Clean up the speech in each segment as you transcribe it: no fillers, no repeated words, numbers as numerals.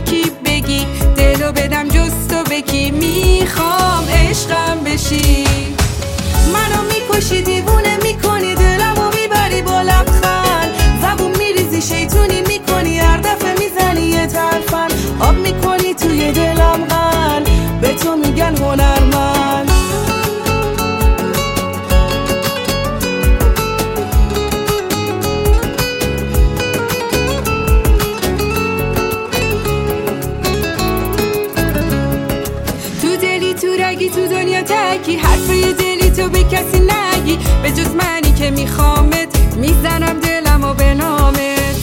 ترکیب بگی، دلو بدم جز تو بکی، میخوام عشقم بشی. منو میکشی، دیوونه میکنی، دلمو میبری با لبخند، زبون میریزی، شیطونی میکنی، هر دفعه میزنی یه طرفن، آب میکنی توی دلم غن، به تو میگن هنرمند. تو رگی تو دنیا تکی، حرفای دلی تو به کسی نگی، به جز منی که میخوامت، میزنم دلمو به نامت.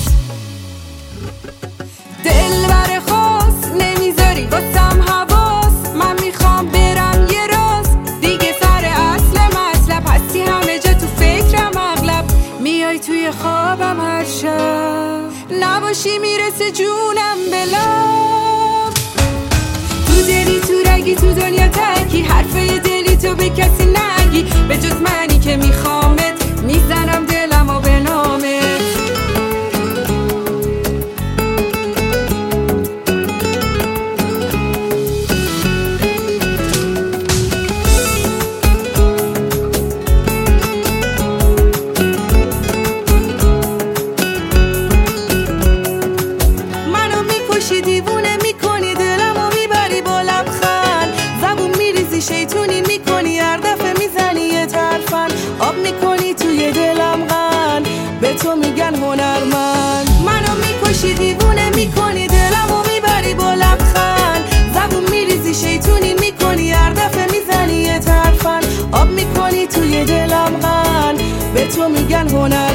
دل بر خواست نمیذاری واسم حواس، من میخوام برم یه راز دیگه، سر اصل مطلب هستی همه جا تو فکرم اغلب، میای توی خوابم هر شب، نباشی میرسه جونم بلاب. تو دلی تو رگی تو دنیا تکی، حرفای دلی تو به کسی نگی، به جز منی که میخوامت، میزنم دلمو به نامت. منو میکشی، دیوونه میکنی، دلمو میبری با لبخند، زبون میریزی، شیطونی میکنی، هر دفعه میزنی یه طرفن، آب میکنی توی دلم غن، به تو میگن هنرمند. منو میکشی، دیوونه میکنی، دلمو میبری با لبخند، زبون میریزی، شیطونی میکنی، هر دفعه میزنی یه طرفن، آب میکنی توی دلم غن، به تو میگن هنرمند.